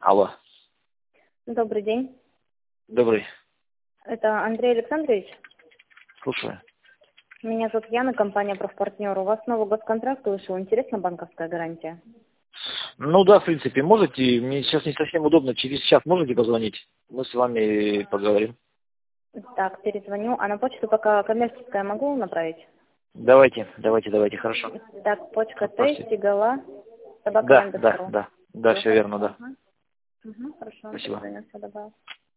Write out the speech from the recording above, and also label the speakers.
Speaker 1: Алло.
Speaker 2: Добрый день.
Speaker 1: Добрый.
Speaker 2: Это Андрей Александрович?
Speaker 1: Слушаю.
Speaker 2: Меня зовут Яна, компания «Профпартнер». У вас новый госконтракт вышел. Интересна банковская гарантия?
Speaker 1: Ну да, в принципе, можете. Мне сейчас не совсем удобно. Через час можете позвонить? Мы с вами поговорим.
Speaker 2: Так, перезвоню. А на почту пока коммерческая могу направить?
Speaker 1: Давайте, хорошо.
Speaker 2: Так, почка
Speaker 1: Отправьте.
Speaker 2: Тигала,
Speaker 1: Да,
Speaker 2: собака.ру.
Speaker 1: все верно, да.
Speaker 2: Угу, хорошо. До
Speaker 1: Спасибо.
Speaker 2: свидания, все добавил.